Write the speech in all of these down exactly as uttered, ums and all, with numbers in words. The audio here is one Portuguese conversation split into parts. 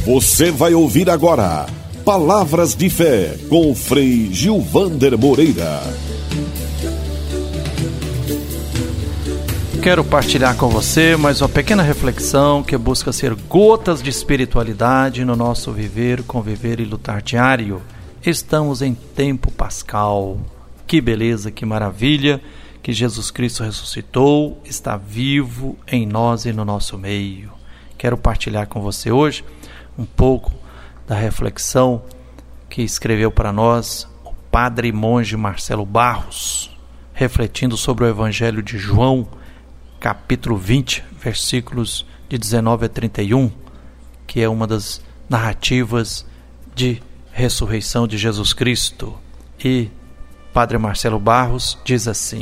Você vai ouvir agora Palavras de Fé com o Frei Gilvander Moreira. Quero partilhar com você mais uma pequena reflexão que busca ser gotas de espiritualidade no nosso viver, conviver e lutar diário. Estamos em tempo pascal. Que beleza, que maravilha que Jesus Cristo ressuscitou, está vivo em nós e no nosso meio. Quero partilhar com você hoje um pouco da reflexão que escreveu para nós o padre e monge Marcelo Barros, refletindo sobre o Evangelho de João, capítulo vinte, versículos de dezenove a trinta e um, que é uma das narrativas de ressurreição de Jesus Cristo. E padre Marcelo Barros diz assim: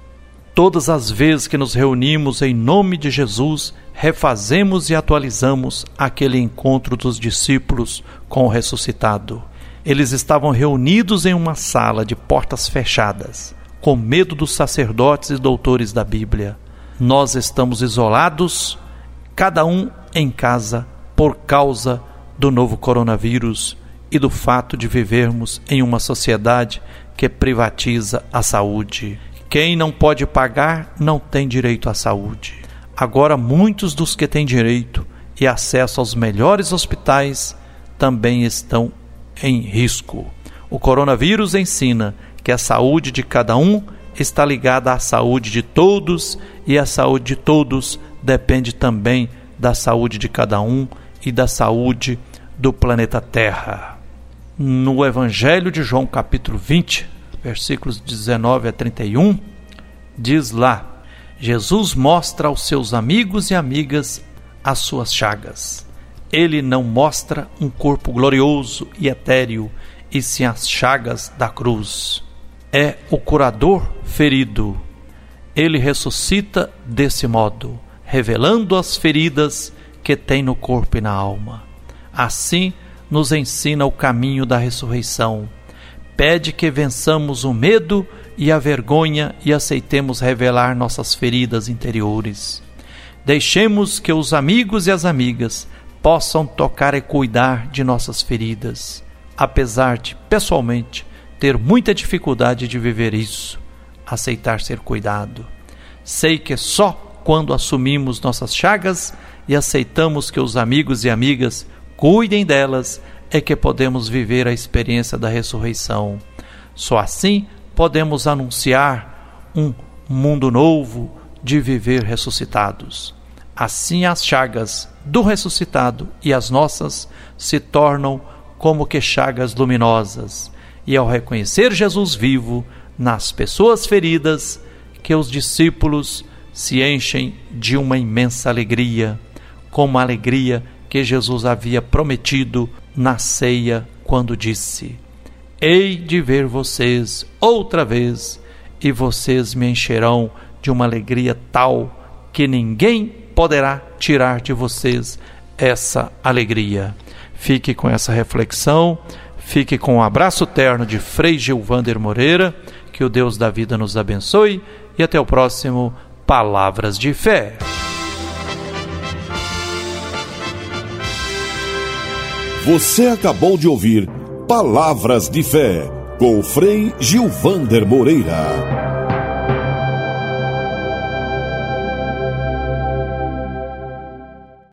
todas as vezes que nos reunimos em nome de Jesus, refazemos e atualizamos aquele encontro dos discípulos com o ressuscitado. Eles estavam reunidos em uma sala de portas fechadas, com medo dos sacerdotes e doutores da Bíblia. Nós estamos isolados, cada um em casa, por causa do novo coronavírus e do fato de vivermos em uma sociedade que privatiza a saúde. Quem não pode pagar não tem direito à saúde. Agora, muitos dos que têm direito e acesso aos melhores hospitais também estão em risco. O coronavírus ensina que a saúde de cada um está ligada à saúde de todos, e a saúde de todos depende também da saúde de cada um e da saúde do planeta Terra. No Evangelho de João, capítulo vinte, versículos dezenove a trinta e um, diz lá: Jesus mostra aos seus amigos e amigas as suas chagas. Ele não mostra um corpo glorioso e etéreo, e sim as chagas da cruz. É o curador ferido. Ele ressuscita desse modo, revelando as feridas que tem no corpo e na alma. Assim, nos ensina o caminho da ressurreição. Pede que vençamos o medo e a vergonha e aceitemos revelar nossas feridas interiores. Deixemos que os amigos e as amigas possam tocar e cuidar de nossas feridas, apesar de, pessoalmente, ter muita dificuldade de viver isso, aceitar ser cuidado. Sei que só quando assumimos nossas chagas e aceitamos que os amigos e amigas cuidem delas é que podemos viver a experiência da ressurreição. Só assim podemos anunciar um mundo novo de viver ressuscitados. Assim as chagas do ressuscitado e as nossas se tornam como que chagas luminosas. E ao reconhecer Jesus vivo nas pessoas feridas, que os discípulos se enchem de uma imensa alegria, como a alegria que Jesus havia prometido na ceia, quando disse: hei de ver vocês outra vez, e vocês me encherão de uma alegria tal que ninguém poderá tirar de vocês essa alegria. Fique com essa reflexão, fique com um abraço terno de Frei Gilvander Moreira, que o Deus da vida nos abençoe, e até o próximo Palavras de Fé. Você acabou de ouvir Palavras de Fé com o Frei Gilvander Moreira.